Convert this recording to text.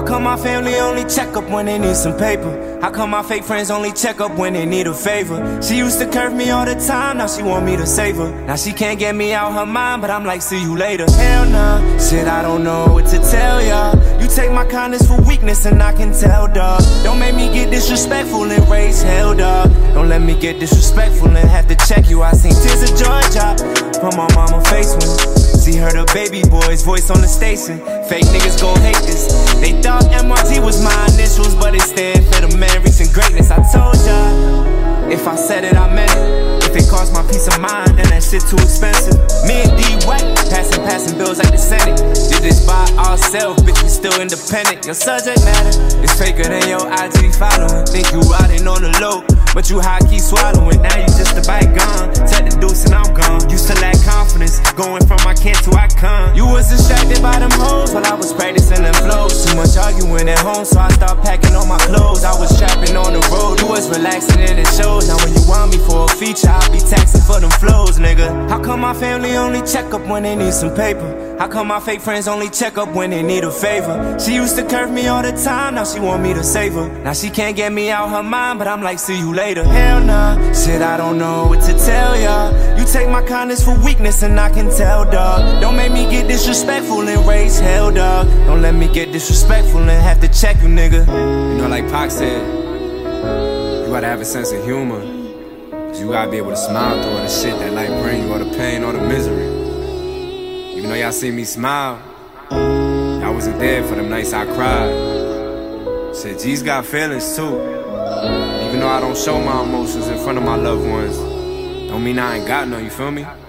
come my family only check up when they need some paper? How come my fake friends only check up when they need a favor? She used to curve me all the time, now she want me to save her. Now she can't get me out her mind, but I'm like, see you later. Hell nah, shit I don't know what to tell ya. You take my kindness for weakness and I can tell, dawg. Don't make me get disrespectful and raise hell, dawg. Don't let me get disrespectful and have to check you. I seen tears of joy drop from my mama face when she heard her baby boy's voice on the station. Fake niggas gon' hate this. They thought MRT was my initials, but it stand for the man reaching greatness. I told ya, if I said it, I meant it. If it cost my peace of mind, then that shit too expensive. Me and D White, passing bills like the Senate. Did this by ourselves, bitch, we still independent. Your subject matter is faker than your IG following. Think you riding on the low, but you high-key swallowing. Now you just a bygone. Take the deuce and I'm gone. Used to lack confidence, going from I can't to I come. You was distracted by them hoes while I was practicing them flows. Too much arguing at home, so I stopped packing on my clothes. I was trapping on the road, you was relaxing and it shows. Now when you want me for a feature, I'll be taxing for them flows, nigga. How come my family only check up when they need some paper? How come my fake friends only check up when they need a favor? She used to curve me all the time, now she want me to save her. Now she can't get me out her mind, but I'm like, see you later. Hell nah, shit I don't know what to tell ya. You take my kindness for weakness and I can tell, dawg. Don't make me get disrespectful and raise hell, dawg. Don't let me get disrespectful and have to check you, nigga. You know, like Pac said, you gotta have a sense of humor. Cause you gotta be able to smile through all the shit that life bring you, all the pain, all the misery. Even though y'all see me smile, y'all wasn't there for them nights I cried. Shit, G's got feelings too. Even though I don't show my emotions in front of my loved ones, don't mean I ain't got none, you feel me?